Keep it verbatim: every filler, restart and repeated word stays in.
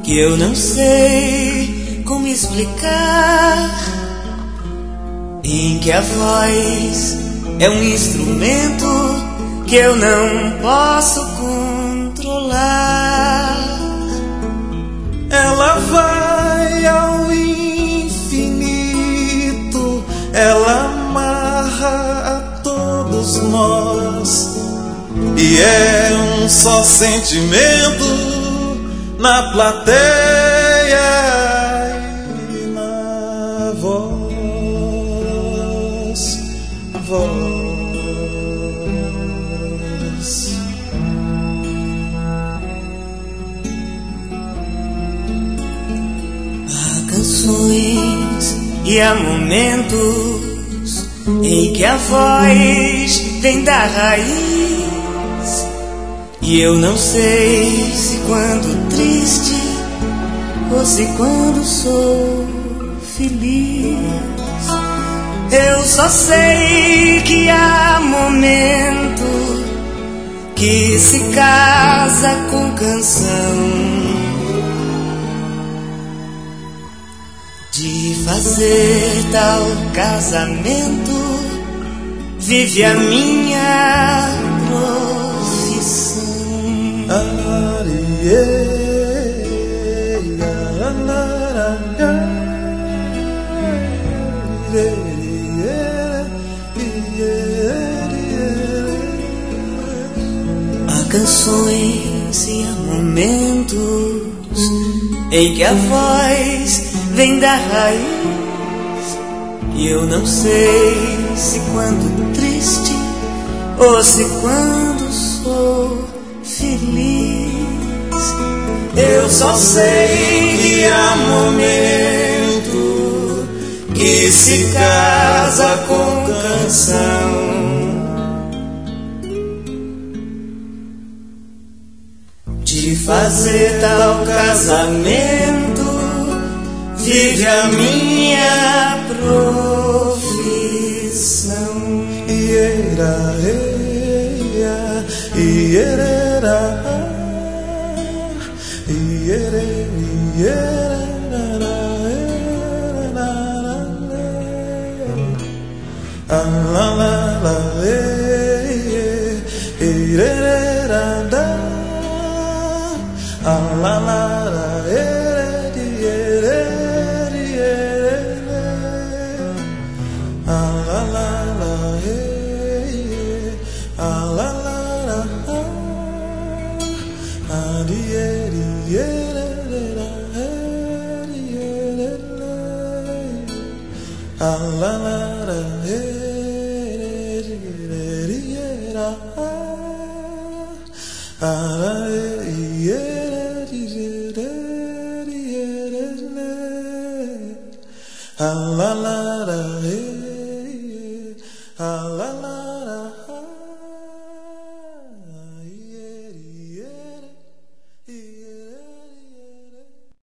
que eu não sei como explicar, em que a voz é um instrumento que eu não posso controlar. Ela vai ao infinito, ela amarra a todos nós, e é um só sentimento na plateia e na voz, voz. Há canções e há momentos em que a voz vem da raiz, e eu não sei se quando triste ou se quando sou feliz. Eu só sei que há momento que se casa com canção. De fazer tal casamento vive a minha profissão. Há canções e há momentos em que a voz vem da raiz, e eu não sei se quando triste ou se quando sou feliz. Eu só sei que há momento que se casa com canção. De fazer tal casamento vive a minha profissão. Iera, eia, ierera, iere, ierera, a la la la, eie, ierera, a la la la, ere, a la la la, a la a la la la.